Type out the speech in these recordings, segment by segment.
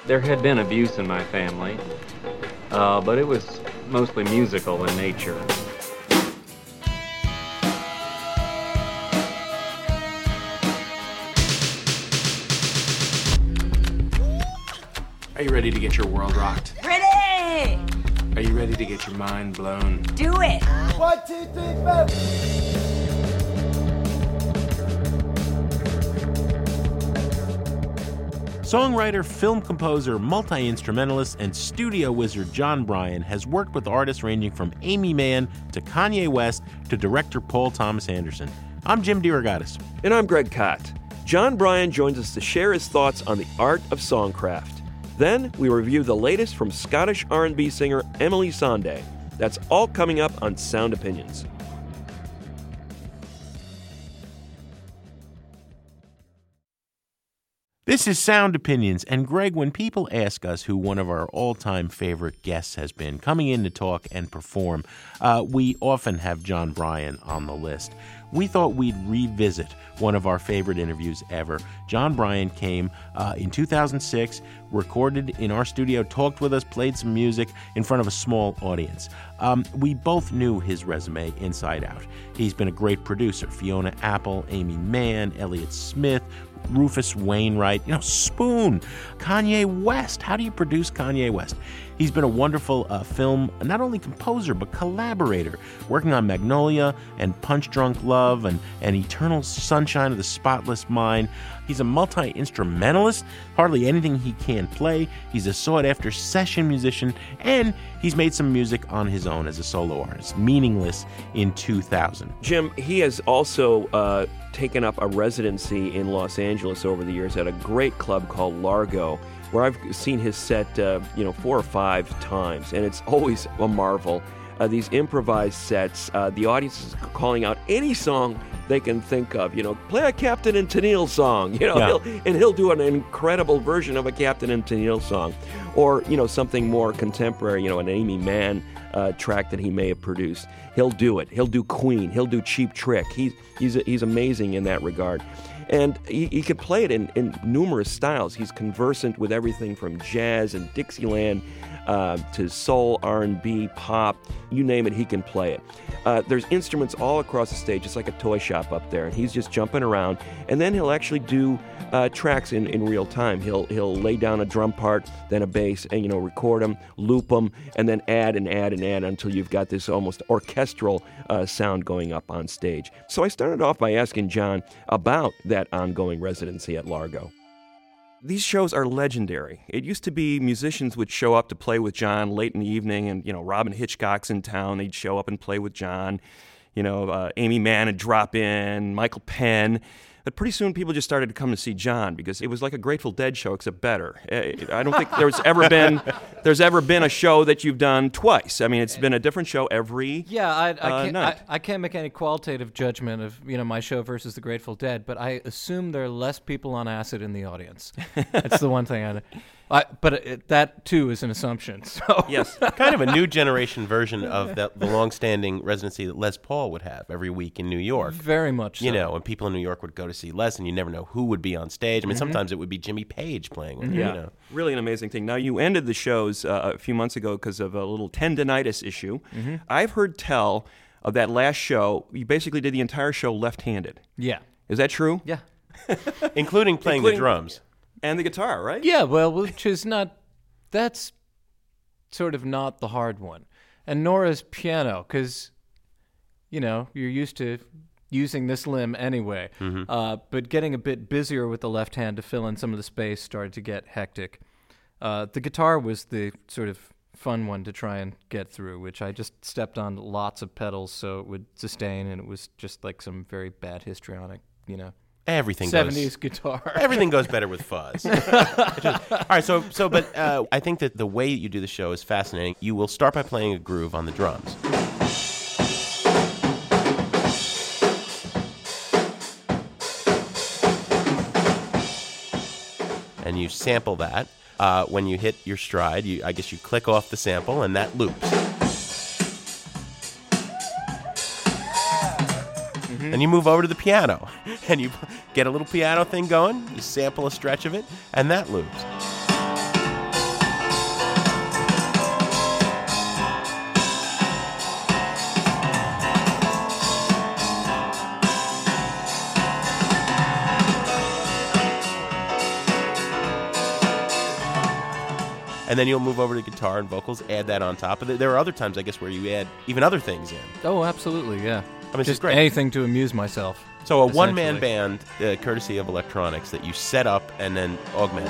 There had been abuse in my family, but it was mostly musical in nature. Are you ready to get your world rocked? Ready! Are you ready to get your mind blown? Do it! 1, 2, 3, 4. Songwriter, film composer, multi-instrumentalist, and studio wizard Jon Brion has worked with artists ranging from Aimee Mann to Kanye West to director Paul Thomas Anderson. I'm Jim DeRogatis. And I'm Greg Kot. Jon Brion joins us to share his thoughts on the art of songcraft. Then we review the latest from Scottish R&B singer Emeli Sandé. That's all coming up on Sound Opinions. This is Sound Opinions, and Greg, when people ask us who one of our all-time favorite guests has been coming in to talk and perform, we often have Jon Brion on the list. We thought we'd revisit one of our favorite interviews ever. Jon Brion came in 2006, recorded in our studio, talked with us, played some music in front of a small audience. We both knew his resume inside out. He's been a great producer. Fiona Apple, Aimee Mann, Elliott Smith, Rufus Wainwright, Spoon, Kanye West. How do you produce Kanye West? He's been a wonderful film, not only composer, but collaborator, working on Magnolia and Punch Drunk Love and Eternal Sunshine of the Spotless Mind. He's a multi-instrumentalist, hardly anything he can't play. He's a sought-after session musician, and he's made some music on his own as a solo artist, Meaningless in 2000. Jim, he has also taken up a residency in Los Angeles over the years at a great club called Largo, where I've seen his set 4 or 5 times, and it's always a marvel. These improvised sets, the audience is calling out any song they can think of. Play a Captain and Tennille song, he'll do an incredible version of a Captain and Tennille song, or something more contemporary, an Aimee Mann track that he may have produced. He'll do it. He'll do Queen. He'll do Cheap Trick. He's amazing in that regard. And he can play it in numerous styles. He's conversant with everything from jazz and Dixieland to soul, R&B, pop, you name it, he can play it. There's instruments all across the stage. It's like a toy shop up there, and he's just jumping around. And then he'll actually do tracks in real time. He'll lay down a drum part, then a bass, and record them, loop them, and then add and add and add until you've got this almost orchestral sound going up on stage. So I started off by asking Jon about that ongoing residency at Largo. These shows are legendary. It used to be musicians would show up to play with Jon late in the evening, and Robin Hitchcock's in town. They'd show up and play with Jon. Aimee Mann would drop in, Michael Penn. But pretty soon people just started to come to see Jon because it was like a Grateful Dead show, except better. I don't think there's ever been a show that you've done twice. I mean, it's been a different show every night. I can't make any qualitative judgment of my show versus the Grateful Dead, but I assume there are less people on acid in the audience. That's the one thing that too is an assumption. So yes, kind of a new generation version of the long-standing residency that Les Paul would have every week in New York. Very much so. And people in New York would go to see Les, and you never know who would be on stage. I mean, sometimes it would be Jimmy Page playing with him. Really an amazing thing. Now, you ended the shows a few months ago because of a little tendinitis issue. Mm-hmm. I've heard tell of that last show, you basically did the entire show left-handed. Yeah. Is that true? Yeah. Including playing the drums. And the guitar, right? Yeah, well, which is that's sort of not the hard one. And nor is piano, because, you're used to using this limb anyway. Mm-hmm. But getting a bit busier with the left hand to fill in some of the space started to get hectic. The guitar was the sort of fun one to try and get through, which I just stepped on lots of pedals so it would sustain, and it was just like some very bad histrionic, Everything 70s guitar. Everything goes better with fuzz. All right, but I think that the way you do the show is fascinating. You will start by playing a groove on the drums. And you sample that. When you hit your stride, I guess you click off the sample, and that loops. Then you move over to the piano, and you get a little piano thing going, you sample a stretch of it, and that loops. and then you'll move over to guitar and vocals, add that on top of it. There are other times, I guess, where you add even other things in. Oh, absolutely, yeah. I mean, it's just great. Anything to amuse myself. So a one-man band, courtesy of Electronics, that you set up and then augment.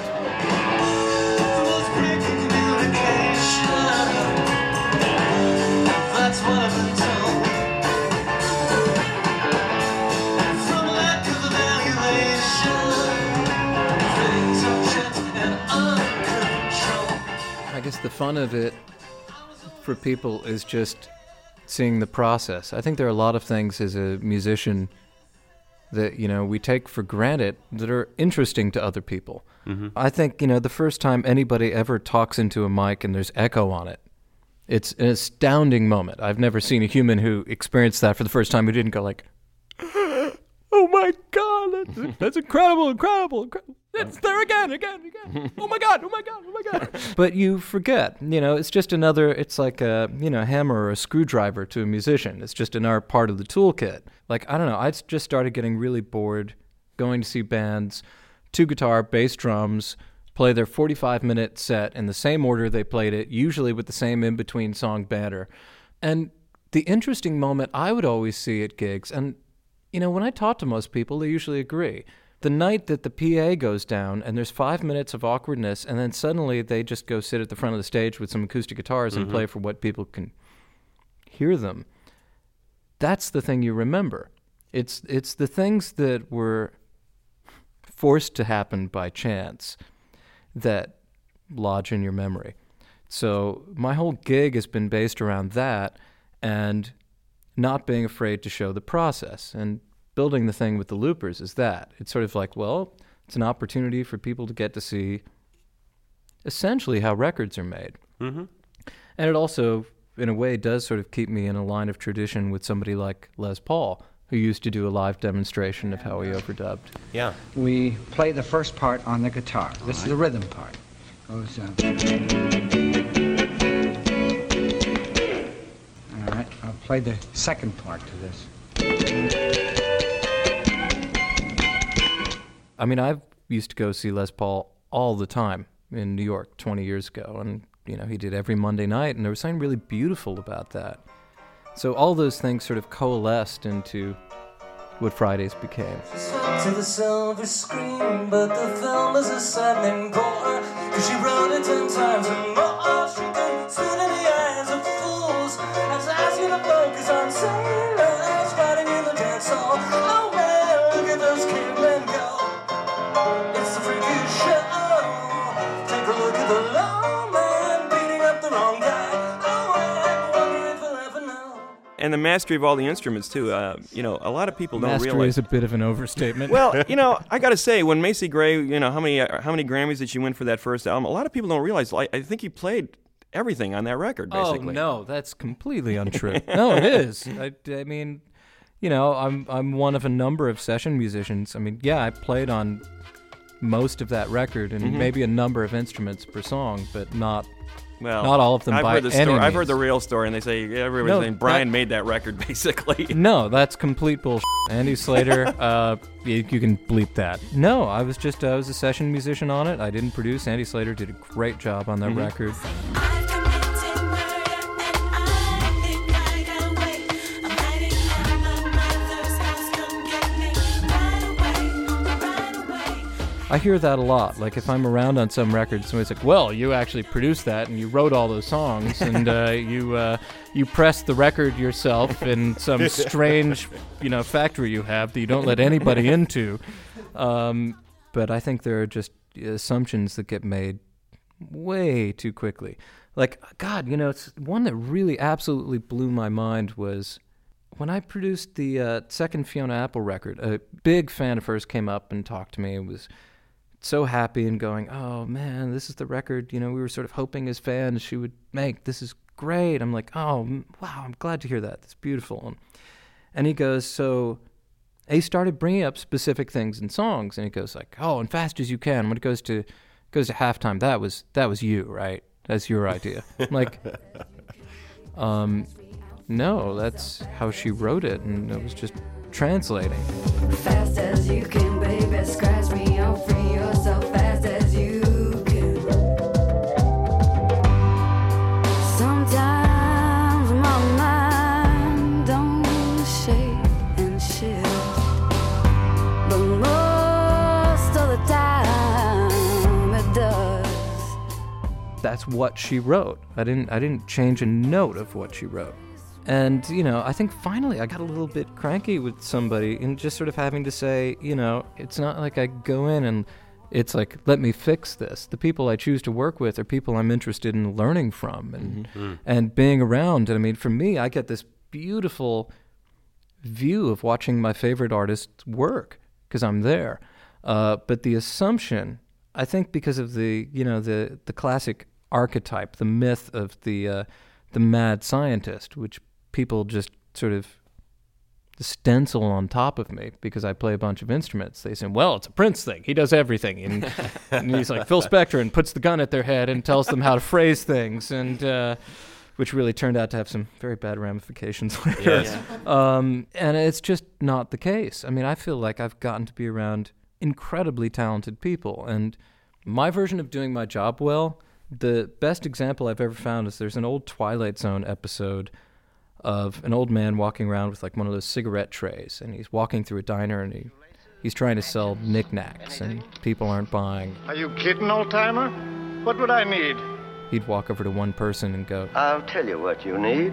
That's what I've been told. From lack of evaluation, things are checked and under control. I guess the fun of it for people is just seeing the process. I think there are a lot of things as a musician that, we take for granted that are interesting to other people. Mm-hmm. I think, the first time anybody ever talks into a mic and there's echo on it, it's an astounding moment. I've never seen a human who experienced that for the first time who didn't go like, oh my God, that's incredible. It's there again. Oh my God. But you forget, it's just it's like a, hammer or a screwdriver to a musician. It's just another part of the toolkit. Like, I don't know, I just started getting really bored going to see bands, 2 guitar, bass, drums, play their 45-minute set in the same order they played it, usually with the same in-between song banter. And the interesting moment I would always see at gigs, and, when I talk to most people, they usually agree. The night that the PA goes down and there's 5 minutes of awkwardness, and then suddenly they just go sit at the front of the stage with some acoustic guitars and play for what people can hear them. That's the thing you remember. It's the things that were forced to happen by chance that lodge in your memory. So my whole gig has been based around that and not being afraid to show the process. And building the thing with the loopers is that. It's sort of like, well, it's an opportunity for people to get to see essentially how records are made. Mm-hmm. And it also, in a way, does sort of keep me in a line of tradition with somebody like Les Paul, who used to do a live demonstration of how he overdubbed. Yeah. We play the first part on the guitar. This is the rhythm part. Goes, all right, I'll play the second part to this. I mean, I used to go see Les Paul all the time in New York 20 years ago, and, he did every Monday night, and there was something really beautiful about that. So all those things sort of coalesced into what Fridays became. To the silver screen, but the film is a saddening bore, 'cause she wrote it 10 times and more. She can spit in the eyes of fools. I was asking to focus on sailors fighting in the dance hall. Oh man, look at those cavemen go. It's the freaky show. Take a look at the lawman beating up the wrong guy. Oh, and wonder if we'll ever know. And the mastery of all the instruments, too. A lot of people don't Mastery realize. is a bit of an overstatement. Well, I got to say, when Macy Gray, how many Grammys did she win for that first album? A lot of people don't realize. I think he played everything on that record, basically. Oh, no, that's completely untrue. No, it is. I mean, I'm one of a number of session musicians. I mean, yeah, I played on most of that record and maybe a number of instruments per song, but not all of them by any means. I've heard the real story, and they say everybody's saying Brian made that record, basically. No, that's complete bullshit. Andy Slater, you can bleep that. No, I was a session musician on it. I didn't produce. Andy Slater did a great job on that record. I hear that a lot. Like, if I'm around on some record, somebody's like, well, you actually produced that, and you wrote all those songs, and you pressed the record yourself in some strange, factory you have that you don't let anybody into. But I think there are just assumptions that get made way too quickly. Like, God, it's one that really absolutely blew my mind was when I produced the second Fiona Apple record. A big fan of hers came up and talked to me and was so happy and going, oh man, this is the record, we were sort of hoping as fans she would make. This is great. I'm like, oh, wow, I'm glad to hear that. That's beautiful. And he goes, so he started bringing up specific things in songs, and he goes like, oh, and Fast As You Can, when it goes to halftime, that was you, right? That's your idea. I'm like, no, that's how she wrote it, and it was just translating. Fast as you can, baby, scratch me, I'll free yourself fast as you can. that's what she wrote. I didn't change a note of what she wrote. And, I think finally I got a little bit cranky with somebody and just sort of having to say, it's not like I go in and it's like, let me fix this. The people I choose to work with are people I'm interested in learning from and being around. And I mean, for me, I get this beautiful view of watching my favorite artists work because I'm there. But the assumption, I think because of the classic archetype, the myth of the mad scientist, which people just sort of stencil on top of me because I play a bunch of instruments. They say, well, it's a Prince thing. He does everything. And he's like Phil Spector and puts the gun at their head and tells them how to phrase things, and which really turned out to have some very bad ramifications later. Yes. And it's just not the case. I mean, I feel like I've gotten to be around incredibly talented people, and my version of doing my job well, the best example I've ever found is there's an old Twilight Zone episode of an old man walking around with like one of those cigarette trays, and he's walking through a diner and he's trying to sell knickknacks and people aren't buying. Are you kidding, old-timer? What would I need? He'd walk over to one person and go, I'll tell you what you need.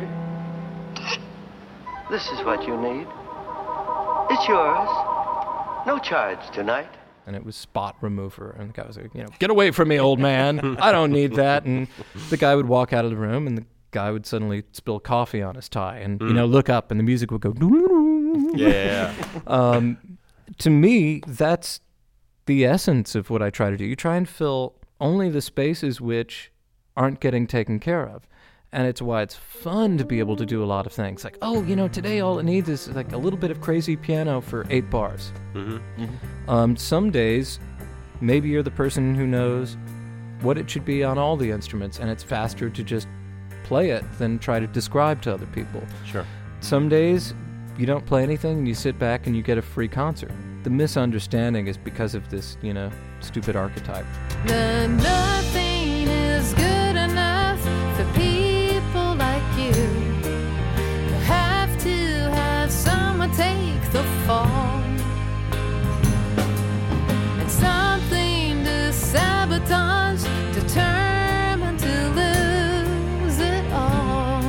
This is what you need. It's yours. No charge tonight. And it was spot remover. And the guy was like, get away from me, old man. I don't need that. And the guy would walk out of the room, and the guy would suddenly spill coffee on his tie and, look up, and the music would go, Yeah. To me, that's the essence of what I try to do. You try and fill only the spaces which aren't getting taken care of. And it's why it's fun to be able to do a lot of things. Like, today all it needs is like a little bit of crazy piano for 8 bars. Some days, maybe you're the person who knows what it should be on all the instruments, and it's faster to just play it than try to describe to other people. Sure. Some days, you don't play anything, and you sit back and you get a free concert. The misunderstanding is because of this, stupid archetype. Then nothing is good enough for people like you. You have to have someone take the fall. It's something to sabotage, determined to lose it all.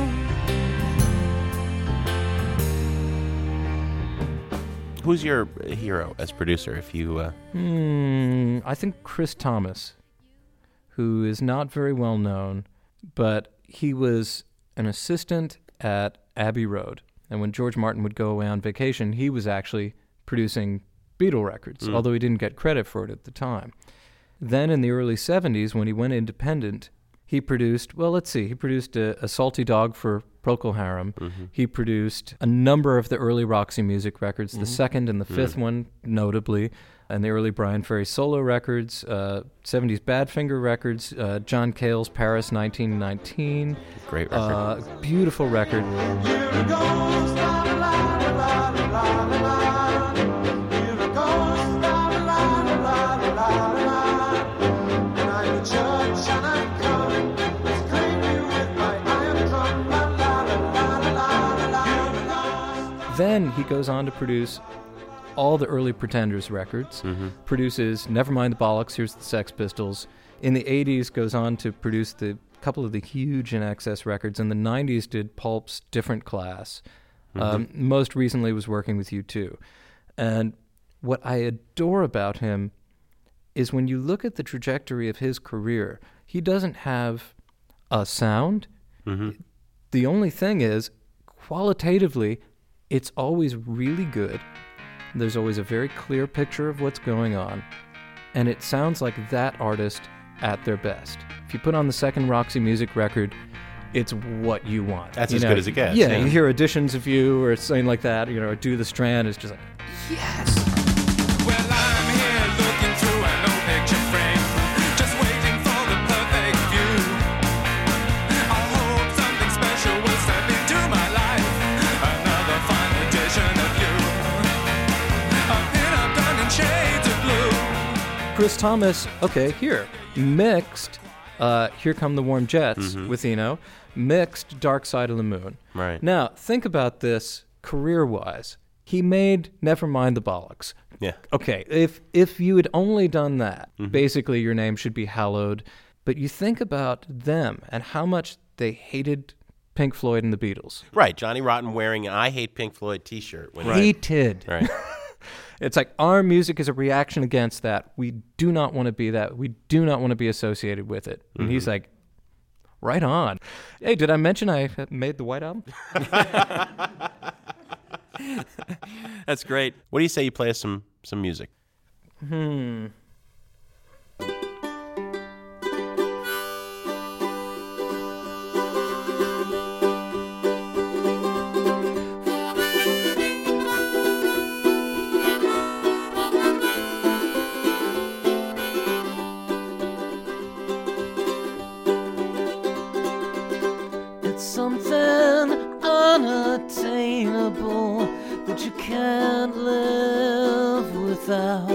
Who's your hero as producer, if you... I think Chris Thomas, who is not very well known, but he was an assistant at Abbey Road. And when George Martin would go away on vacation, he was actually producing Beatle records, although he didn't get credit for it at the time. Then in the early 70s, when he went independent, he produced, he produced a Salty Dog for Procol Harum. He produced a number of the early Roxy Music records, the second and the fifth one, notably, and the early Brian Ferry solo records, 70s Badfinger records, John Cale's Paris 1919. Great record. Beautiful record. Then he goes on to produce all the early Pretenders records, produces Nevermind the Bollocks, here's the Sex Pistols. In the 80s, goes on to produce the couple of the huge In Excess records. In the 90s, did Pulp's Different Class. Most recently was working with U2. And what I adore about him is when you look at the trajectory of his career, he doesn't have a sound. The only thing is, qualitatively, it's always really good. There's always a very clear picture of what's going on. And it sounds like that artist at their best. If you put on the second Roxy Music record, it's what you want. That's as good as it gets. Yeah, you hear Editions of You or something like that, or Do the Strand, it's just like, yes! Well, I'm here looking through an old picture frame, just waiting for the perfect view. I hope something special will step into my life, another fine edition of you. A pin-up done in shades of blue. Chris Thomas, here, mixed Here Come the Warm Jets with Eno, mixed Dark Side of the Moon. Right. Now, think about this career-wise. He made Nevermind the Bollocks. Yeah. Okay, if you had only done that, basically your name should be hallowed But you think about them and how much they hated Pink Floyd and the Beatles. Right, Johnny Rotten wearing an I Hate Pink Floyd t-shirt. Hated. Right. It's like our music is a reaction against that. We do not want to be that. We do not want to be associated with it. And he's like, right on. Hey, did I mention I made the White Album? That's great. What do you say you play us some music? It's something unattainable that you can't live without.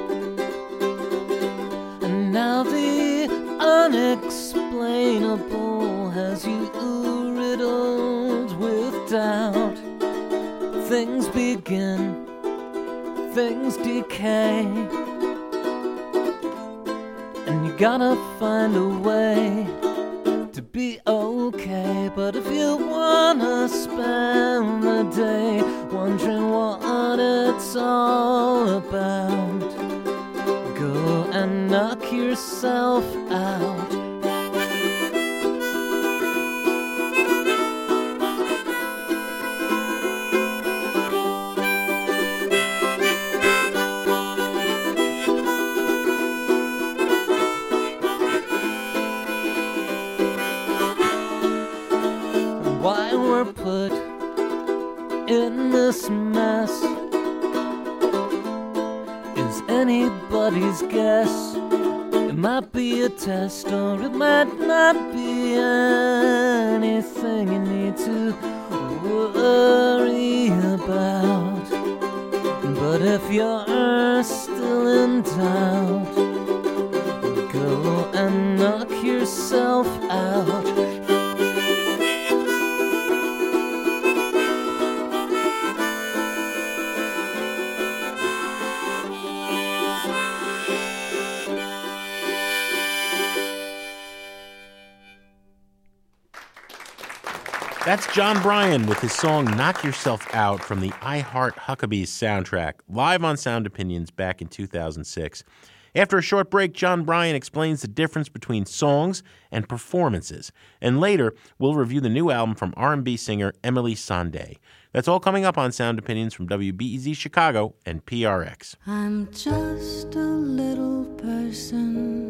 And now the unexplainable has you riddled with doubt. Things begin, things decay, and you gotta find a way to be okay. But if you wanna spend the day wondering what it's all about, go and knock yourself out. Why we're put in this mess is anybody's guess. It might be a test or it might not be anything you need to worry about. But if you're still in doubt, go and knock yourself out. That's John Bryan with his song Knock Yourself Out from the I Heart Huckabees soundtrack, live on Sound Opinions back in 2006. After a short break, John Bryan explains the difference between songs and performances. And later, we'll review the new album from R&B singer Emily Sandé. That's all coming up on Sound Opinions from WBEZ Chicago and PRX. I'm just a little person,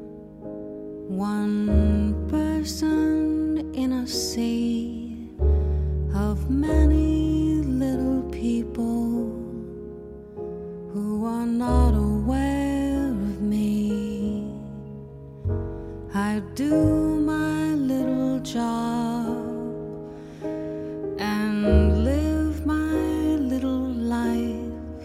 one person in a sea of many little people who are not aware of me. I do my little job and live my little life,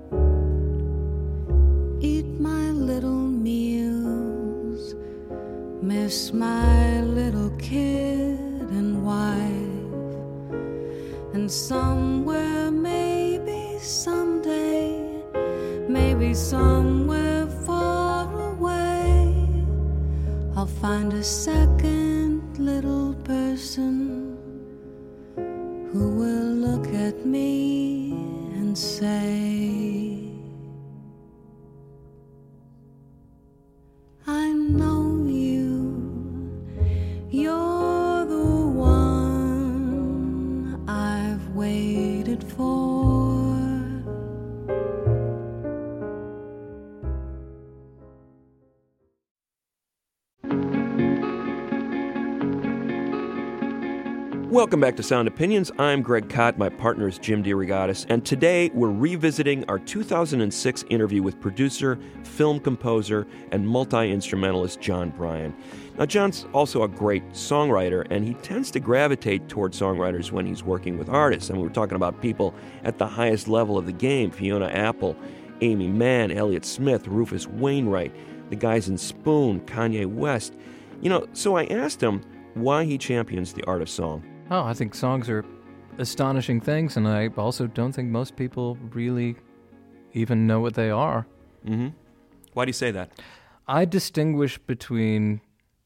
eat my little meals, miss my little kid and wife. And somewhere, maybe someday, maybe somewhere far away, I'll find a second little person who will look at me and say, I know you, you're the one I've waited for. Welcome back to Sound Opinions. I'm Greg Kot. My partner is Jim DeRogatis. And today we're revisiting our 2006 interview with producer, film composer, and multi-instrumentalist John Bryan. Now, John's also a great songwriter, and he tends to gravitate toward songwriters when he's working with artists. And we're talking about people at the highest level of the game: Fiona Apple, Amy Mann, Elliott Smith, Rufus Wainwright, the guys in Spoon, Kanye West. So I asked him why he champions the art of song. Oh, I think songs are astonishing things, and I also don't think most people really even know what they are. Mm-hmm. Why do you say that? I distinguish between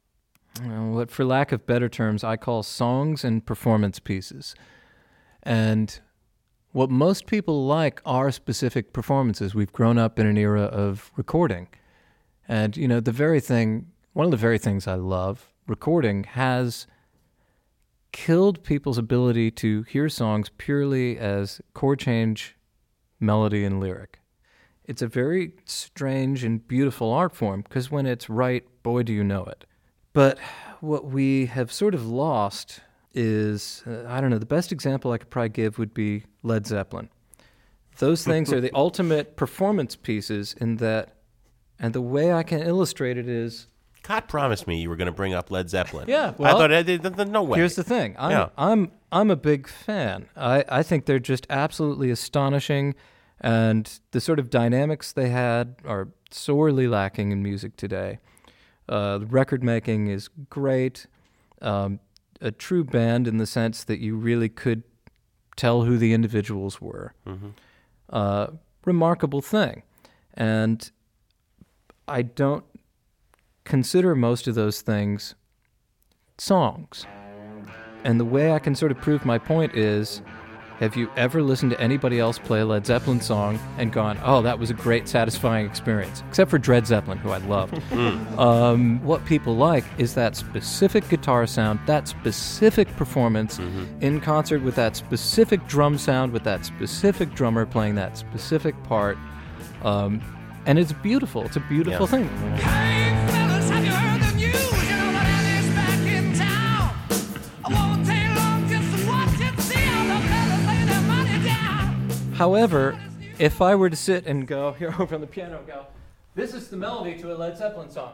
what, for lack of better terms, I call songs and performance pieces. And what most people like are specific performances. We've grown up in an era of recording. And, one of the very things I love, recording has killed people's ability to hear songs purely as chord change, melody, and lyric. It's a very strange and beautiful art form, because when it's right, boy, do you know it. But what we have sort of lost is, the best example I could probably give would be Led Zeppelin. Those things are the ultimate performance pieces in that, and the way I can illustrate it is... Scott promised me you were going to bring up Led Zeppelin. Yeah, well, I thought, no way. Here's the thing. I'm a big fan. I think they're just absolutely astonishing, and the sort of dynamics they had are sorely lacking in music today. The record making is great. A true band in the sense that you really could tell who the individuals were. Mm-hmm. Remarkable thing. And I don't consider most of those things songs. And the way I can sort of prove my point is, have you ever listened to anybody else play a Led Zeppelin song and gone, oh, that was a great, satisfying experience? Except for Dred Zeppelin, who I loved. What people like is that specific guitar sound, that specific performance in concert with that specific drum sound, with that specific drummer playing that specific part. And it's beautiful. It's a beautiful thing. Hey, fellas, have you heard the news? You know that Annie's back in town. I won't take long just to watch and see how the fellas lay their money down. However, if I were to sit and go, here over on the piano, go, this is the melody to a Led Zeppelin song.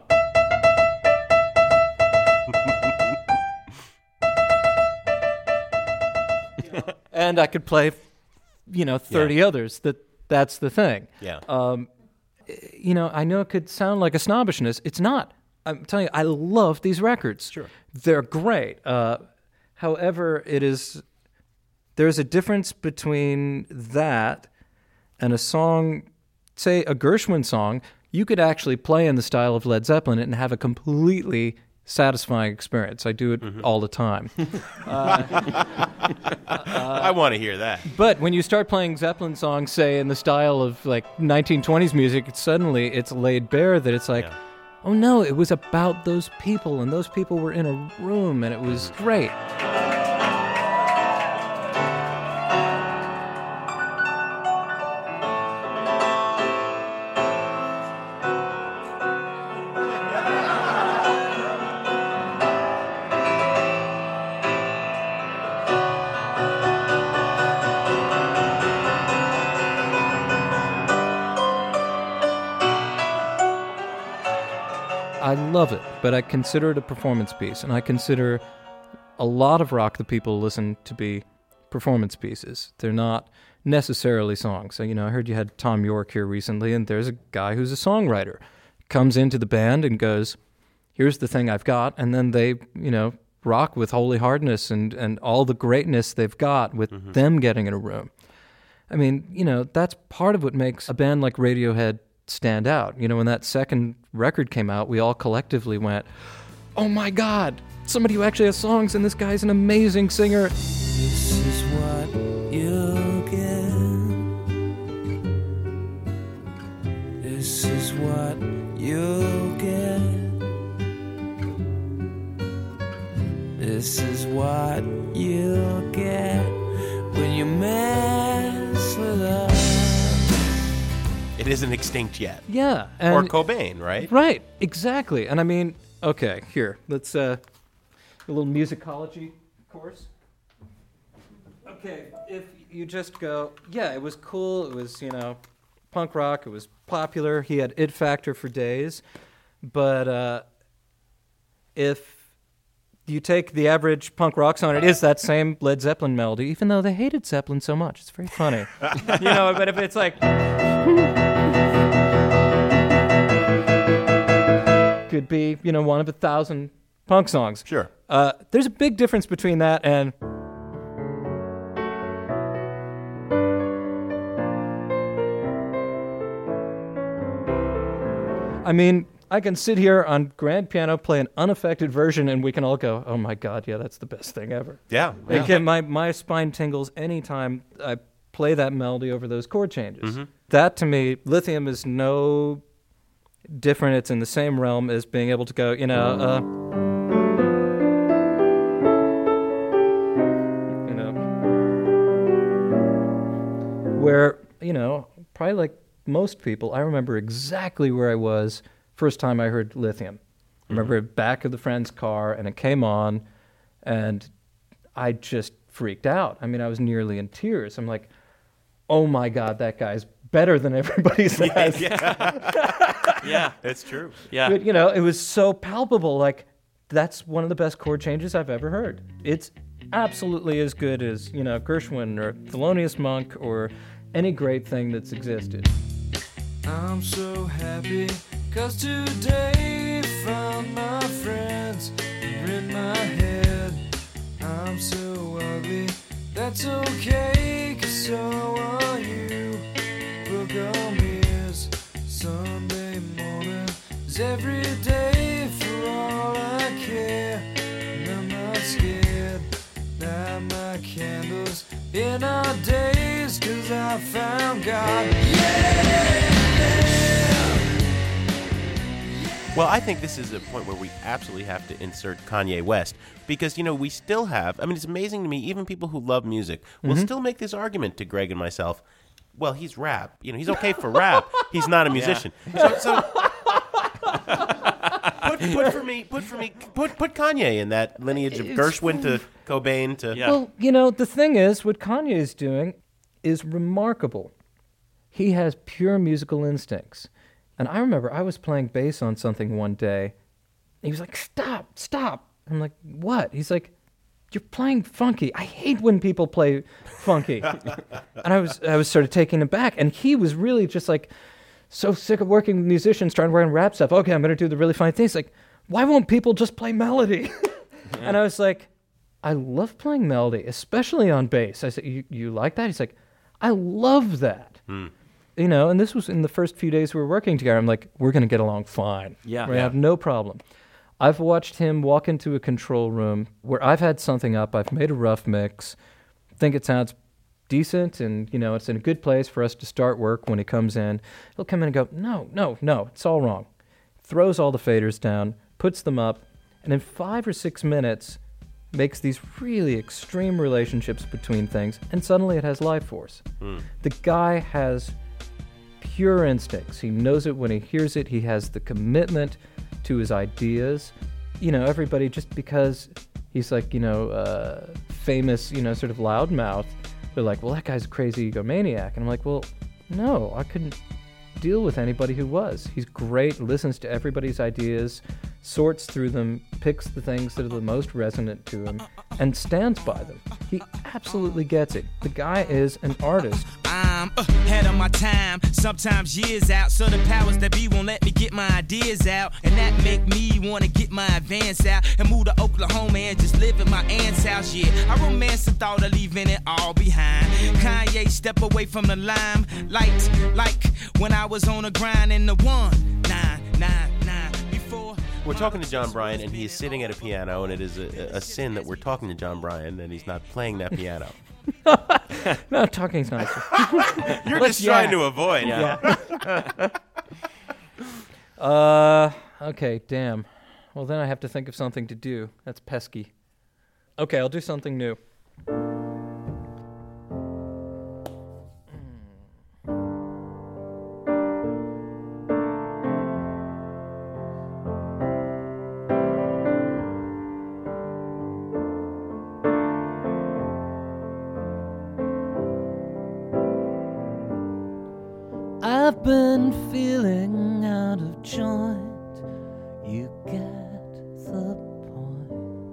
And I could play, 30 others. That's the thing. Yeah. I know it could sound like a snobbishness. It's not. I'm telling you, I love these records. Sure. They're great. However, there's a difference between that and a song, say a Gershwin song, you could actually play in the style of Led Zeppelin and have a completely satisfying experience. I do it all the time. I want to hear that. But when you start playing Zeppelin songs, say, in the style of, like, 1920s music, suddenly it's laid bare that it's like, oh, no, it was about those people, and those people were in a room, and it was great. I love it, but I consider it a performance piece, and I consider a lot of rock that people listen to be performance pieces. They're not necessarily songs. So, I heard you had Tom York here recently, and there's a guy who's a songwriter. Comes into the band and goes, here's the thing I've got, and then they, rock with Holy Hardness and all the greatness they've got with them getting in a room. I mean, that's part of what makes a band like Radiohead stand out. When that second record came out, we all collectively went, oh my God, somebody who actually has songs, and this guy's an amazing singer. This is what you'll get. This is what you'll get. This is what you'll get when you mess with us. It isn't extinct yet. Yeah. Or Cobain, right? Right, exactly. And okay, here, let's, a little musicology course. Okay, if you just go, yeah, it was cool, it was, punk rock, it was popular, he had it factor for days, but if you take the average punk rock song, it is that same Led Zeppelin melody, even though they hated Zeppelin so much. It's very funny. But if it's like... could be, one of 1,000 punk songs. Sure. There's a big difference between that and... I can sit here on grand piano, play an unaffected version, and we can all go, oh my God, yeah, that's the best thing ever. Yeah. Again, my spine tingles anytime I play that melody over those chord changes. Mm-hmm. That, to me, Lithium is no different. It's in the same realm as being able to go, where, probably like most people, I remember exactly where I was first time I heard Lithium. I remember back of the friend's car, and it came on, and I just freaked out. I mean, I was nearly in tears. I'm like, oh my God, that guy's better than everybody says. Yeah, it's true. Yeah. But, it was so palpable. Like, that's one of the best chord changes I've ever heard. It's absolutely as good as, Gershwin or Thelonious Monk or any great thing that's existed. I'm so happy 'cause today found my friends are in my head. I'm so ugly, that's okay, 'cause so are you. Book on mirrors, Sunday morning is every day for all I care. And I'm not scared, light my candles in our days, 'cause I found God. Yeah! Well, I think this is a point where we absolutely have to insert Kanye West because, we still have, it's amazing to me, even people who love music will still make this argument to Greg and myself. Well, he's rap. He's okay for rap. He's not a musician. Yeah. So put Kanye in that lineage of Gershwin to Cobain to... Yeah. Well, the thing is, what Kanye is doing is remarkable. He has pure musical instincts. And I remember I was playing bass on something one day. He was like, stop. I'm like, what? He's like, you're playing funky. I hate when people play funky. And I was sort of taken aback. And he was really just like so sick of working with musicians, trying to write rap stuff. Okay, I'm going to do the really funny things. Like, why won't people just play melody? And I was like, I love playing melody, especially on bass. I said, you like that? He's like, I love that. And this was in the first few days we were working together. I'm like, we're going to get along fine. Yeah. We have no problem. I've watched him walk into a control room where I've had something up. I've made a rough mix. Think it sounds decent and, it's in a good place for us to start work when he comes in. He'll come in and go, no, it's all wrong. Throws all the faders down, puts them up, and in 5 or 6 minutes makes these really extreme relationships between things, and suddenly it has life force. The guy has pure instincts. He knows it when he hears it. He has the commitment to his ideas. Everybody, just because he's like, famous, sort of loudmouth, they're like, well, that guy's a crazy egomaniac. And I'm like, well, no, I couldn't deal with anybody who was. He's great, listens to everybody's ideas, sorts through them, picks the things that are the most resonant to him, and stands by them. He absolutely gets it. The guy is an artist. I'm ahead of my time, sometimes years out, so the powers that be won't let me get my ideas out, and that make me want to get my advance out and move to Oklahoma and just live in my aunt's house. Yeah, I romance the thought of leaving it all behind. Kanye step away from the limelight, like when I was on the grind in the 1999 before. We're talking to John Bryan, and he is sitting at a piano, and it is a sin that we're talking to John Bryan, and he's not playing that piano. No, talking's nice. You're just trying to avoid. Yeah. Okay, damn. Well, then I have to think of something to do. That's pesky. Okay, I'll do something new. I've been feeling out of joint. You get the point.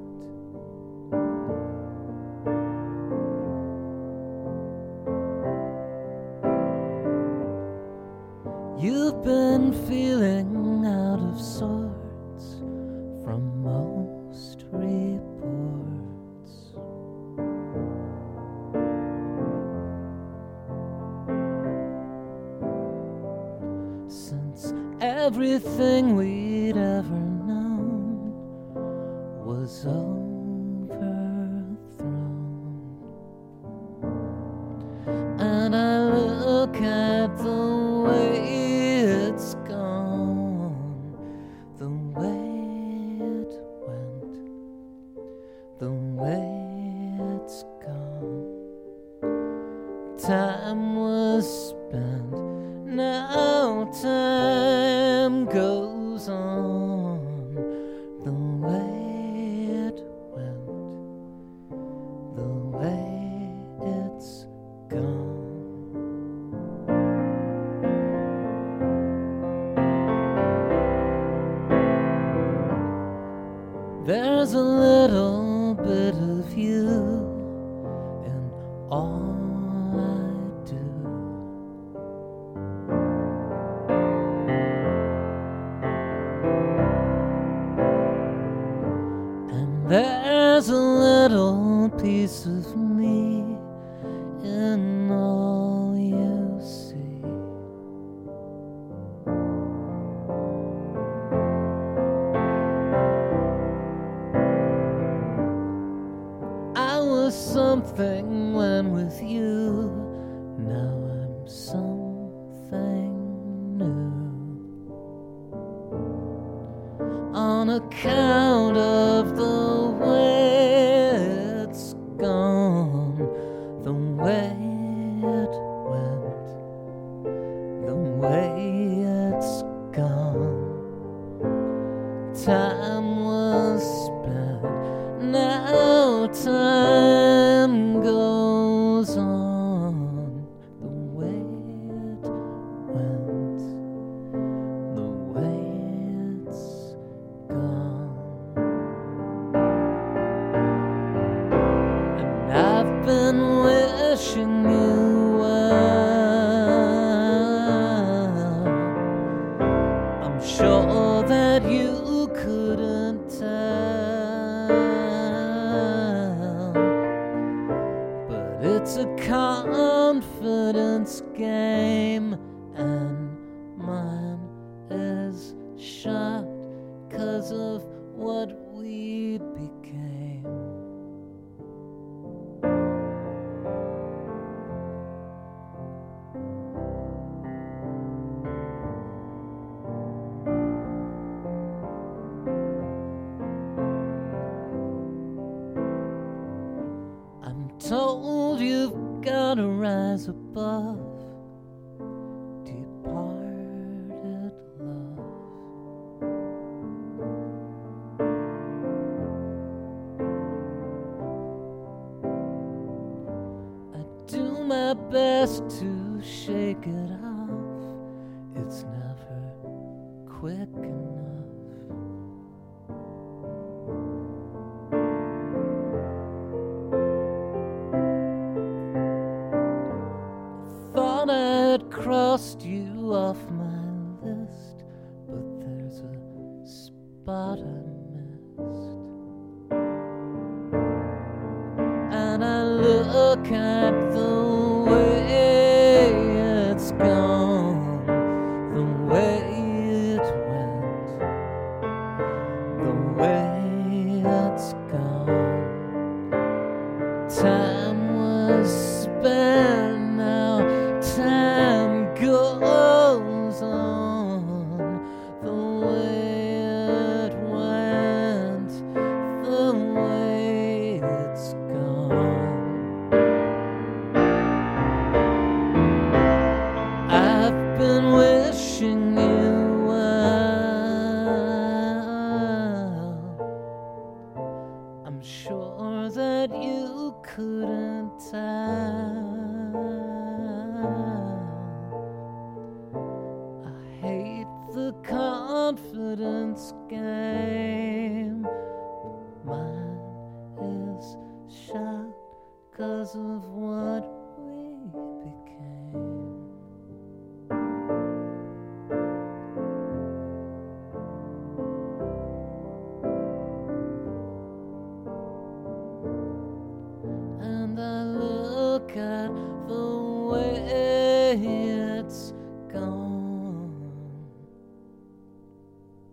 You've been feeling out of sorts from most reports. Since everything everything we'd ever known was overthrown. And I look at the way it's gone, the way it went, the way it's gone. Time was spent, now time goes on, the way it went, the way it's gone. There's a little bit of you in all I do. And there's a little piece of me in all you see. I was something when with you, now I'm something new. On account of the way it's gone, the way it went, the way it's gone. Time was spent, now time goes on, the way it went, the way it's gone. And I've been wishing you well. I'm sure that you couldn't tell, but it's a confidence game, and mine is shot 'cause of what we became. I'm told you've gotta rise above departed love. I do my best to shake it off, it's never quick enough. Thought I'd crossed you off my list, but there's a spot I missed. And I look at the way it's gone, the way it went, the way it's gone. Time was spent, now time goes on, the way it went, the way it's gone. I've been wishing you well. I'm sure that you couldn't tell. I hate the confidence game. Mine is shot 'cause of what we became. And I look at the way it's gone.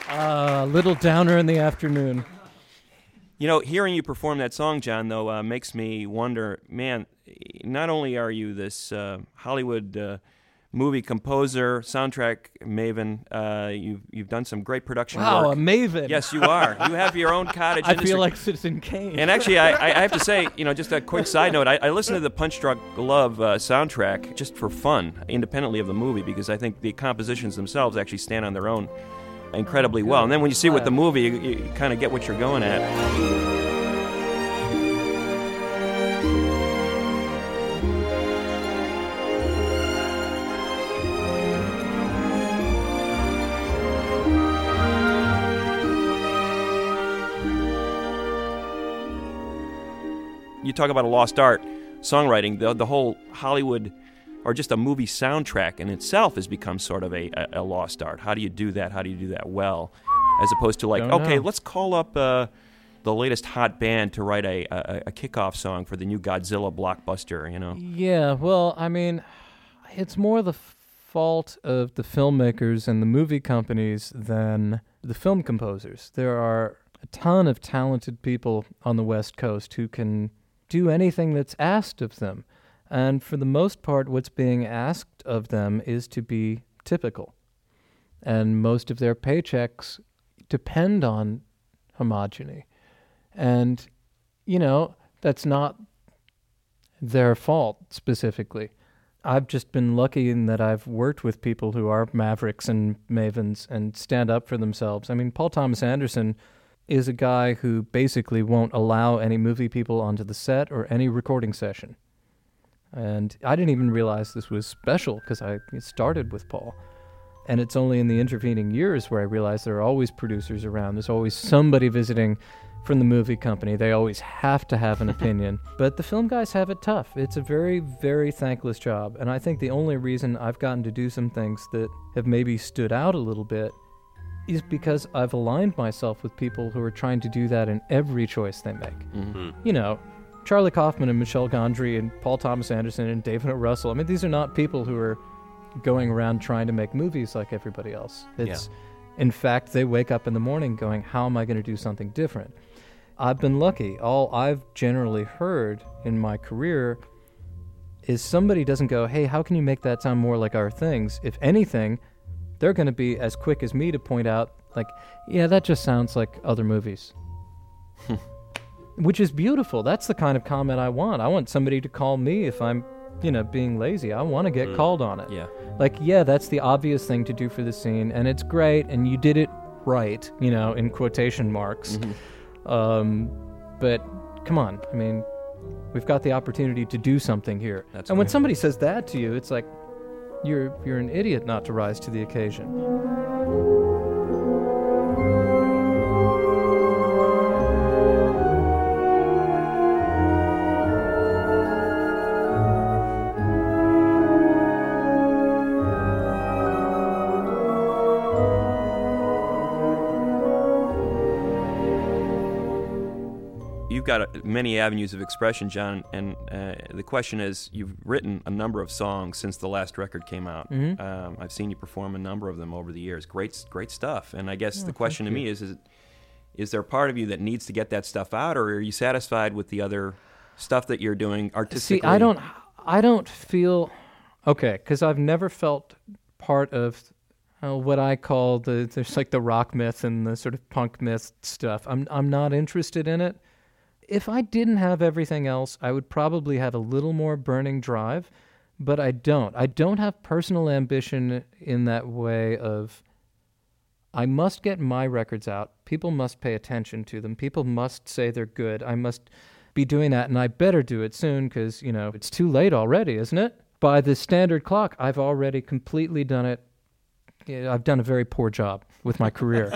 Little downer in the afternoon. You know, hearing you perform that song, John, though, makes me wonder, man, not only are you this Hollywood movie composer, soundtrack maven, you've done some great production work. Wow, a maven. Yes, you are. You have your own cottage I industry. feel like Citizen Kane. And actually, I have to say, you know, just a quick side note, I listened to the Punch Drunk Love soundtrack just for fun, independently of the movie, because I think the compositions themselves actually stand on their own incredibly well. And then when you see it with the movie, you kind of get what you're going at. You talk about a lost art, songwriting, the whole Hollywood or just a movie soundtrack in itself has become sort of a lost art. How do you do that? How do you do that well? As opposed to like, okay, let's call up the latest hot band to write a kickoff song for the new Godzilla blockbuster, you know? Yeah, well, I mean, it's more the fault of the filmmakers and the movie companies than the film composers. There are a ton of talented people on the West Coast who can do anything that's asked of them. And for the most part, what's being asked of them is to be typical. And most of their paychecks depend on homogeny. And, you know, that's not their fault specifically. I've just been lucky in that I've worked with people who are mavericks and mavens and stand up for themselves. I mean, Paul Thomas Anderson is a guy who basically won't allow any movie people onto the set or any recording session. And I didn't even realize this was special because I started with Paul. And it's only in the intervening years where I realized there are always producers around. There's always somebody visiting from the movie company. They always have to have an opinion. But the film guys have it tough. It's a very, very thankless job. And I think the only reason I've gotten to do some things that have maybe stood out a little bit is because I've aligned myself with people who are trying to do that in every choice they make. Mm-hmm. You know, Charlie Kaufman and Michel Gondry and Paul Thomas Anderson and David O. Russell. I mean, these are not people who are going around trying to make movies like everybody else. In fact, they wake up in the morning going, how am I going to do something different? I've been lucky. All I've generally heard in my career is somebody doesn't go, hey, how can you make that sound more like our things? If anything, they're going to be as quick as me to point out, like, yeah, that just sounds like other movies. Which is beautiful. That's the kind of comment I want. I want somebody to call me if I'm, you know, being lazy. I want to get called on it. Yeah. Like, yeah, that's the obvious thing to do for the scene, and it's great, and you did it right, you know, in quotation marks. Mm-hmm. But come on, I mean, we've got the opportunity to do something here. That's and when right. somebody says that to you, it's like, you're an idiot not to rise to the occasion. You've got many avenues of expression, John, and the question is, you've written a number of songs since the last record came out. Mm-hmm. I've seen you perform a number of them over the years. Great stuff. And I guess the question to me is there a part of you that needs to get that stuff out, or are you satisfied with the other stuff that you're doing artistically? See, I don't feel okay, because I've never felt part of what I call there's like the rock myth and the sort of punk myth stuff. I'm not interested in it. If I didn't have everything else, I would probably have a little more burning drive, but I don't. I don't have personal ambition in that way of, I must get my records out. People must pay attention to them. People must say they're good. I must be doing that, and I better do it soon because, you know, it's too late already, isn't it? By the standard clock, I've already completely done it. I've done a very poor job with my career.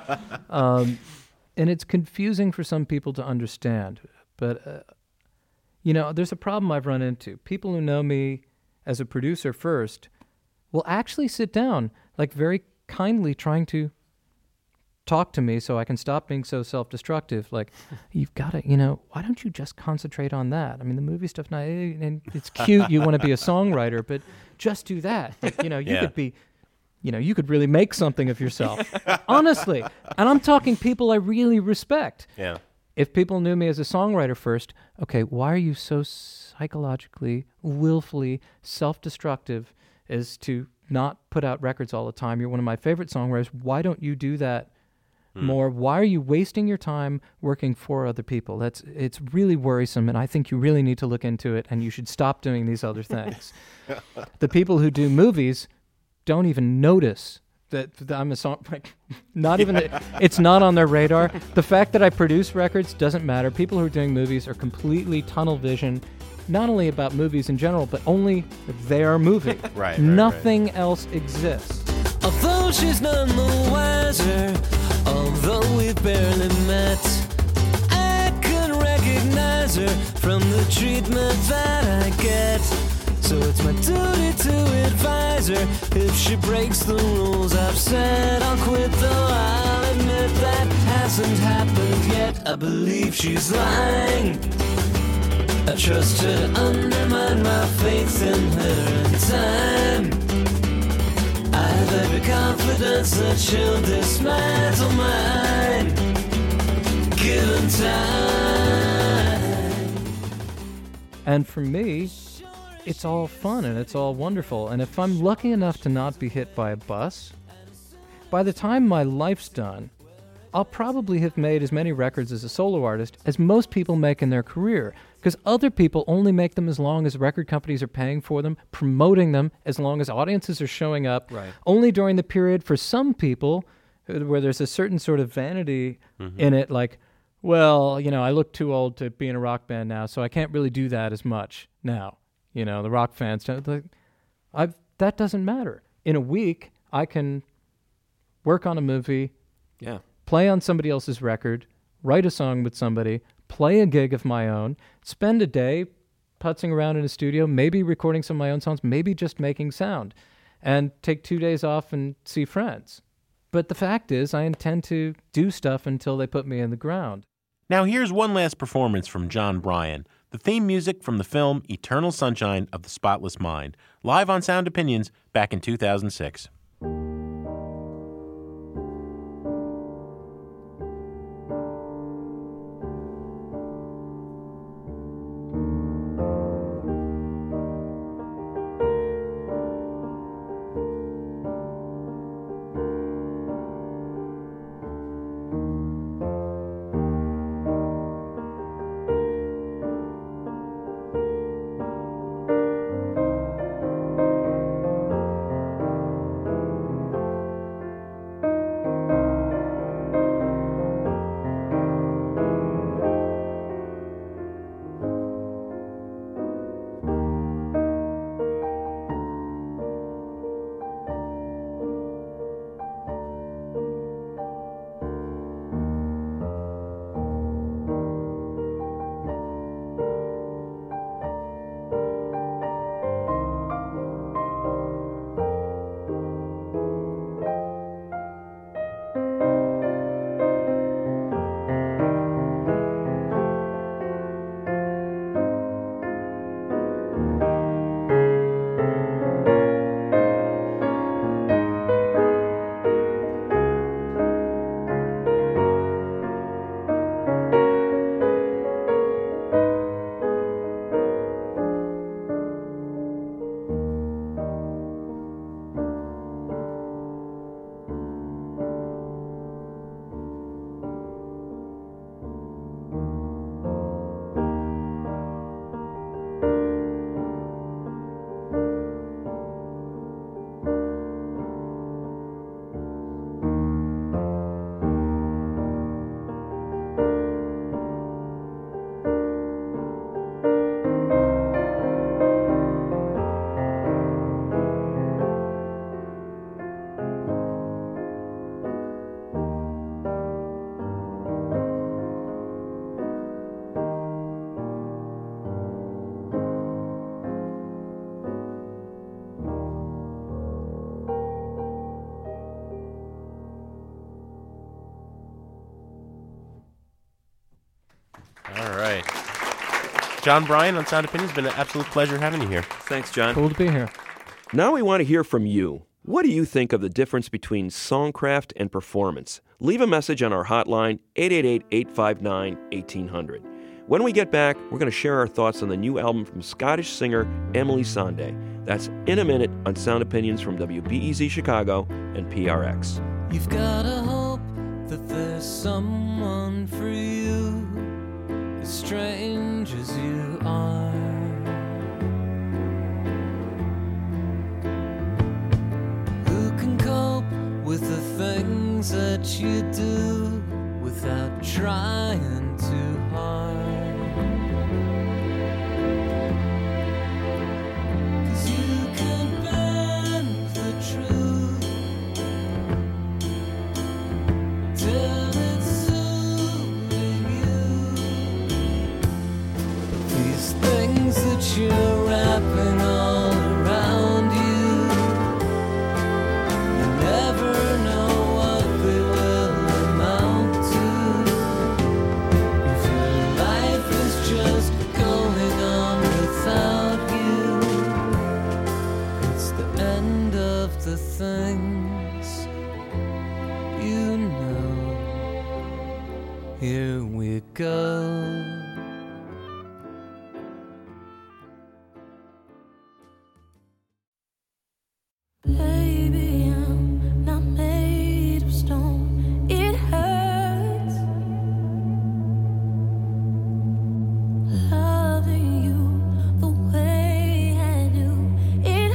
And it's confusing for some people to understand. But, you know, there's a problem I've run into. People who know me as a producer first will actually sit down, like very kindly trying to talk to me so I can stop being so self-destructive. Like, you've got to, you know, why don't you just concentrate on that? I mean, the movie stuff, and it's cute, you want to be a songwriter, but just do that. Like, you know, you could be you could really make something of yourself. Honestly. And I'm talking people I really respect. Yeah. If people knew me as a songwriter first, okay, why are you so psychologically, willfully self-destructive as to not put out records all the time? You're one of my favorite songwriters. Why don't you do that more? Why are you wasting your time working for other people? It's really worrisome, and I think you really need to look into it, and you should stop doing these other things. The people who do movies don't even notice that I'm a song. Not even. It's not on their radar. The fact that I produce records doesn't matter. People who are doing movies are completely tunnel vision, not only about movies in general, but only their movie. Right. Nothing else exists. Although she's none the wiser, although we've barely met, I can recognize her from the treatment that I get. So it's my duty to advise her. If she breaks the rules I've set, I'll quit, though I'll admit that hasn't happened yet. I believe she's lying. I trust her to undermine my faith in her in time. I have every confidence that she'll dismantle mine, given time. And for me, it's all fun and it's all wonderful. And if I'm lucky enough to not be hit by a bus, by the time my life's done, I'll probably have made as many records as a solo artist as most people make in their career. Because other people only make them as long as record companies are paying for them, promoting them, as long as audiences are showing up. Right. Only during the period for some people where there's a certain sort of vanity in it, like, well, I look too old to be in a rock band now, so I can't really do that as much now. The rock fans, that doesn't matter. In a week, I can work on a movie, play on somebody else's record, write a song with somebody, play a gig of my own, spend a day putzing around in a studio, maybe recording some of my own songs, maybe just making sound, and take 2 days off and see friends. But the fact is, I intend to do stuff until they put me in the ground. Now here's one last performance from John Bryan, the theme music from the film Eternal Sunshine of the Spotless Mind, live on Sound Opinions back in 2006. All right. John Bryan on Sound Opinions. It's been an absolute pleasure having you here. Thanks, John. Cool to be here. Now we want to hear from you. What do you think of the difference between songcraft and performance? Leave a message on our hotline, 888-859-1800. When we get back, we're going to share our thoughts on the new album from Scottish singer Emily Sandé. That's in a minute on Sound Opinions from WBEZ Chicago and PRX. You've gotta hope that there's someone for you, as strange as you are. Who can cope with the things that you do without trying too hard? 'Cause you can bend the truth till it's suiting you. These things that you're wrapping all around you, you never know what they will amount to. If your life is just going on without you, it's the end of the things you know. Here we go. Baby, I'm not made of stone. It hurts loving you the way I do. It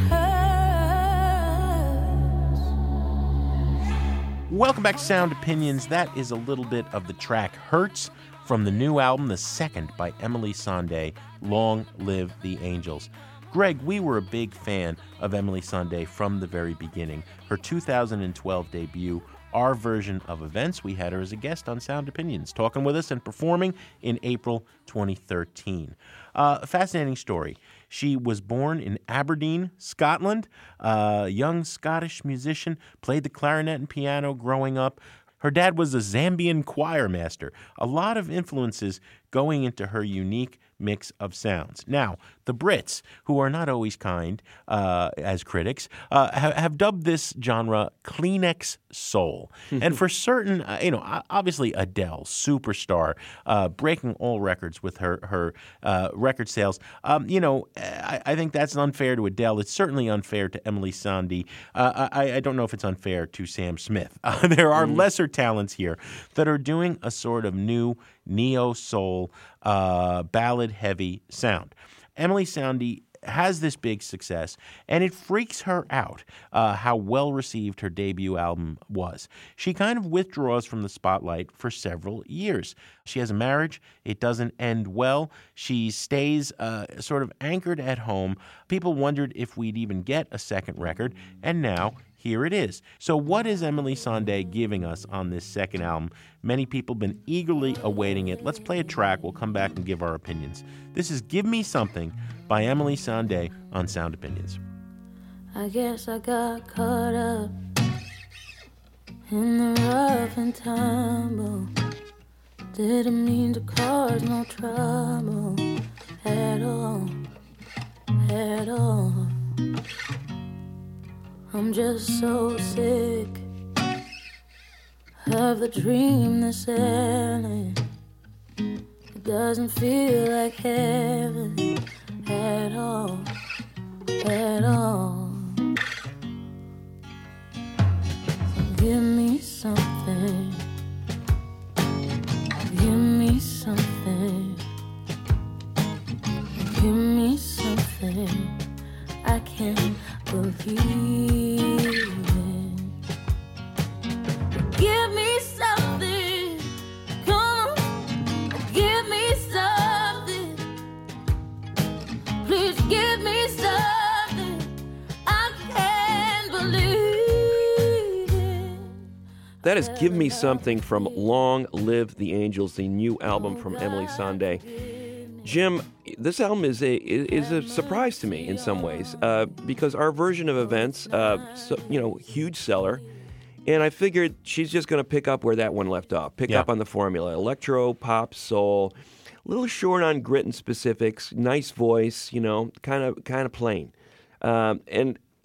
hurts. Welcome back to Sound Opinions. That is a little bit of the track Hurts from the new album, the second by Emily Sandé, Long Live the Angels. Greg, we were a big fan of Emily Sandé from the very beginning. Her 2012 debut, Our Version of Events, we had her as a guest on Sound Opinions, talking with us and performing in April 2013. A fascinating story. She was born in Aberdeen, Scotland, a young Scottish musician, played the clarinet and piano growing up. Her dad was a Zambian choir master. A lot of influences going into her unique mix of sounds. Now, the Brits, who are not always kind as critics, have dubbed this genre Kleenex soul. And for certain, obviously Adele, superstar, breaking all records with her record sales. I think that's unfair to Adele. It's certainly unfair to Emily Sandé. I don't know if it's unfair to Sam Smith. There are lesser talents here that are doing a sort of new neo-soul, ballad-heavy sound. Emily Sandé has this big success, and it freaks her out how well-received her debut album was. She kind of withdraws from the spotlight for several years. She has a marriage. It doesn't end well. She stays sort of anchored at home. People wondered if we'd even get a second record, and now here it is. So what is Emily Sandé giving us on this second album? Many people have been eagerly awaiting it. Let's play a track. We'll come back and give our opinions. This is Give Me Something by Emily Sandé on Sound Opinions. I guess I got caught up in the rough and tumble. Didn't mean to cause no trouble at all, at all. I'm just so sick of the dream that's selling. It doesn't feel like heaven at all, at all. So give me something, give me something, give me something I can't believe in. Give me something, come on, give me something. Please give me something I can't believe in. That is Give Me Something from Long Live the Angels, the new album from Emily Sandé. Jim, this album is a surprise to me in some ways because Our Version of Events, huge seller, and I figured she's just going to pick up where that one left off, pick up on the formula, electro, pop, soul, a little short on grit and specifics, nice voice, kind of plain. And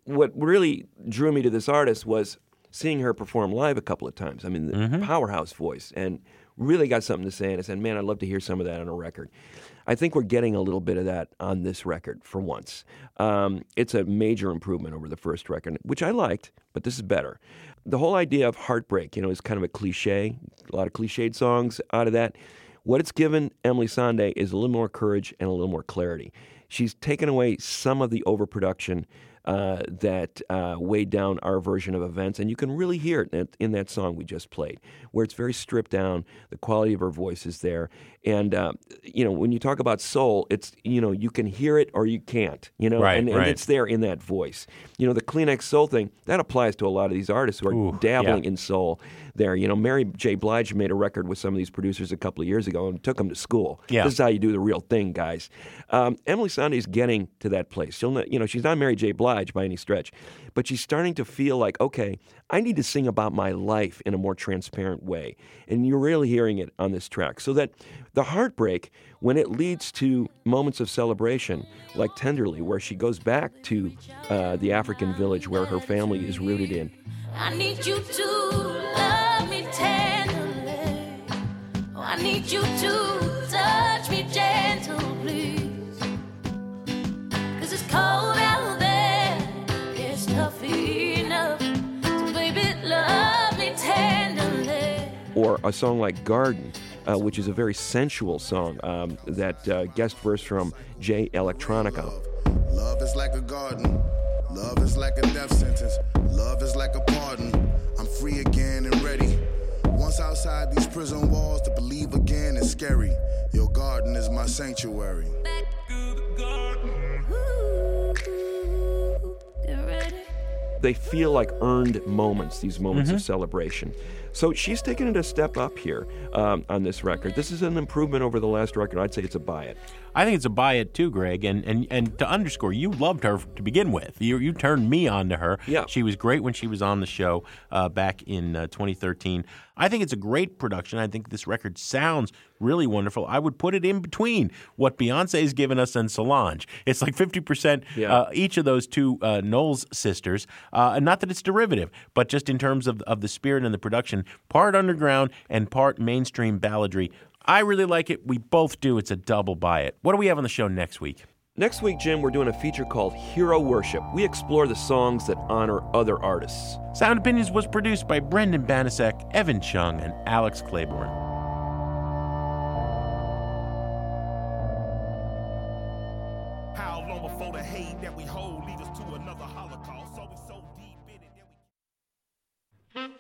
what really drew me to this artist was seeing her perform live a couple of times. I mean, the powerhouse voice, and really got something to say. And I said, man, I'd love to hear some of that on a record. I think we're getting a little bit of that on this record for once. It's a major improvement over the first record, which I liked, but this is better. The whole idea of heartbreak, is kind of a cliche, a lot of cliched songs out of that. What it's given Emeli Sandé is a little more courage and a little more clarity. She's taken away some of the overproduction that weighed down our version of events, and you can really hear it in that song we just played, where it's very stripped down. The quality of her voice is there, and when you talk about soul, it's you can hear it or you can't, and it's there in that voice. The Kleenex soul thing that applies to a lot of these artists who are dabbling in soul. There, Mary J. Blige made a record with some of these producers a couple of years ago and took them to school. Yeah. This is how you do the real thing, guys. Emeli Sandé is getting to that place. She's not Mary J. Blige by any stretch, but she's starting to feel like, okay, I need to sing about my life in a more transparent way. And you're really hearing it on this track. So that the heartbreak, when it leads to moments of celebration, like Tenderly, where she goes back to the African village where her family is rooted in. I need you to love me tenderly. Oh, I need you to touch me gentle, please. 'Cause it's cold out there, it's tough enough. So baby, love me tenderly. Or a song like Garden, which is a very sensual song that guest verse from Jay Electronica. Love is like a garden. Love is like a death sentence. Love is like a pardon. I'm free again and ready. Once outside these prison walls, to believe again is scary. Your garden is my sanctuary. Back to the garden. Ooh, get ready. They feel like earned moments, these moments of celebration. So she's taken it a step up here on this record. This is an improvement over the last record. I'd say it's a buy it. I think it's a buy it too, Greg. And to underscore, you loved her to begin with. You turned me on to her. Yeah. She was great when she was on the show back in 2013. I think it's a great production. I think this record sounds really wonderful. I would put it in between what Beyonce's given us and Solange. It's like 50% each of those two Knowles sisters. Not that it's derivative, but just in terms of the spirit and the production, part underground and part mainstream balladry. I really like it. We both do. It's a double buy it. What do we have on the show next week? Next week, Jim, we're doing a feature called Hero Worship. We explore the songs that honor other artists. Sound Opinions was produced by Brendan Banasek, Evan Chung, and Alex Claiborne. How long before the hate that we hold lead us to another Holocaust? So we so deep in it that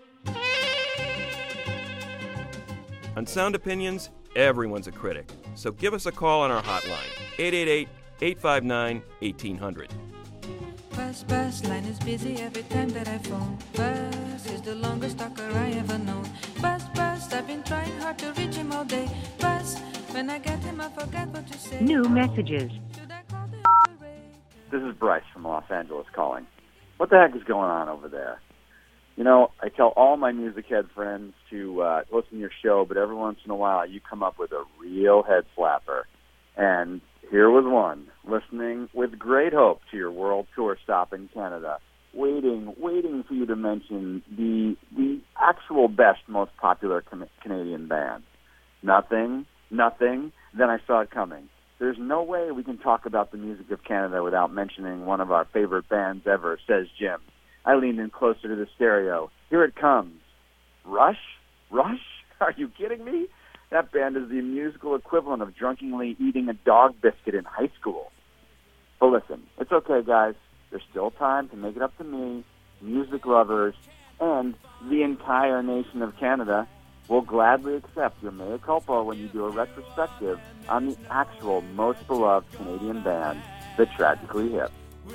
we... On Sound Opinions, everyone's a critic. So give us a call on our hotline, 888-859-1800. Bus, line is busy every time that I phone. Bus is the longest talker I ever known. Bus, I've been trying hard to reach him all day. Bus, when I get him I forgot what to say. New messages. This is Bryce from Los Angeles calling. What the heck is going on over there? I tell all my music head friends to listen to your show, but every once in a while you come up with a real head slapper. And here was one, listening with great hope to your world tour stop in Canada, waiting for you to mention the actual best, most popular Canadian band. Nothing. Then I saw it coming. There's no way we can talk about the music of Canada without mentioning one of our favorite bands ever, says Jim. I leaned in closer to the stereo. Here it comes. Rush? Are you kidding me? That band is the musical equivalent of drunkenly eating a dog biscuit in high school. But listen, it's okay, guys. There's still time to make it up to me, music lovers, and the entire nation of Canada will gladly accept your mea culpa when you do a retrospective on the actual most beloved Canadian band, the Tragically Hip.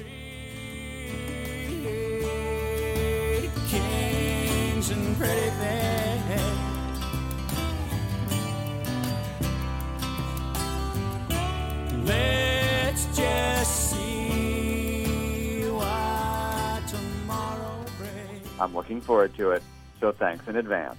Kings and pretty things. Let's just see what tomorrow brings. I'm looking forward to it, so thanks in advance.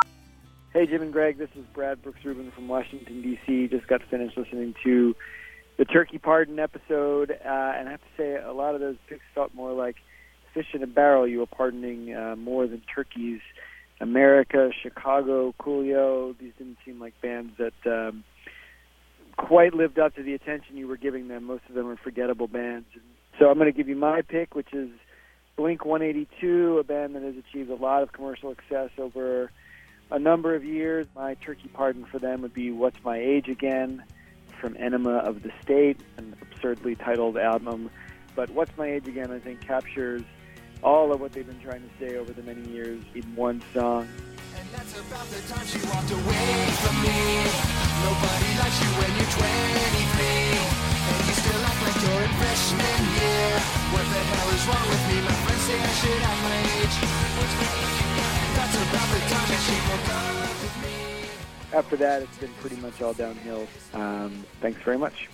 Hey, Jim and Greg, this is Brad Brooks Rubin from Washington, D.C. Just got finished listening to the Turkey Pardon episode, and I have to say a lot of those picks felt more like fish in a barrel. You were pardoning more than turkeys. America, Chicago, Coolio, these didn't seem like bands that quite lived up to the attention you were giving them. Most of them are forgettable bands. So I'm going to give you my pick, which is Blink-182, a band that has achieved a lot of commercial success over a number of years. My Turkey Pardon for them would be What's My Age Again from Enema of the State, an absurdly titled album. But What's My Age Again, I think, captures all of what they've been trying to say over the many years in one song. And that's about the time she walked away from me. Nobody likes you when you're 23. And you still act like you're in freshman year. What the hell is wrong with me? My friends say I should act my age. That's about the time that she broke up with me. After that, it's been pretty much all downhill. Thanks very much.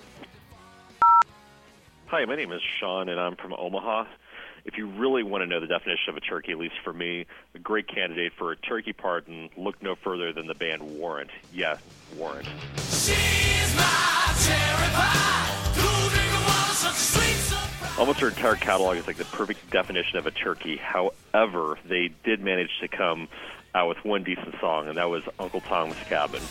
Hi, my name is Sean, and I'm from Omaha. If you really want to know the definition of a turkey, at least for me, a great candidate for a Turkey Pardon, look no further than the band Warrant. Yeah, Warrant. She's my cherry pie. Cool drink of water, such a sweet surprise. Almost their entire catalog is like the perfect definition of a turkey. However, they did manage to come out with one decent song, and that was Uncle Tom's Cabin.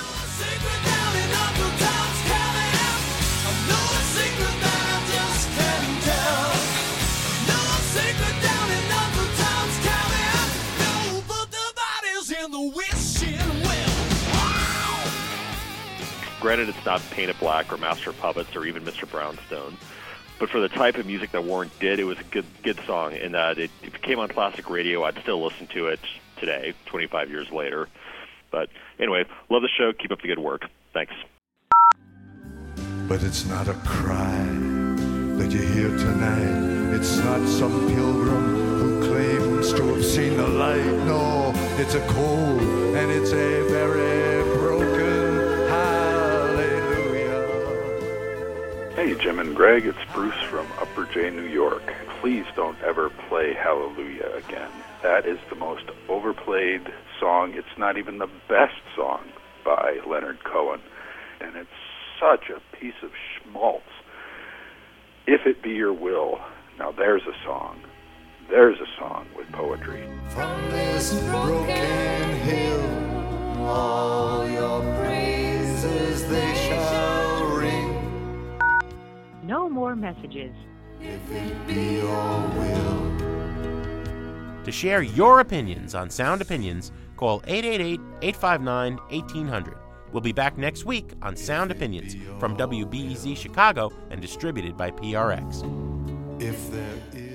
Granted, it's not Paint It Black or Master of Puppets or even Mr. Brownstone, but for the type of music that Warrant did, it was a good song, and that if it came on classic radio, I'd still listen to it today, 25 years later. But anyway, love the show. Keep up the good work. Thanks. But it's not a cry that you hear tonight. It's not some pilgrim who claims to have seen the light. No, it's a cold and it's a very broken hallelujah. Hey, Jim and Greg, it's Bruce from Upper J, New York. Please don't ever play Hallelujah again. That is the most overplayed song. It's not even the best song by Leonard Cohen. And it's such a piece of schmaltz. If It Be Your Will. Now there's a song. There's a song with poetry. From this broken hill, all your praises they shall ring. No more messages. If it be your will. To share your opinions on Sound Opinions, call 888-859-1800. We'll be back next week on Sound Opinions from WBEZ Chicago and distributed by PRX. If there is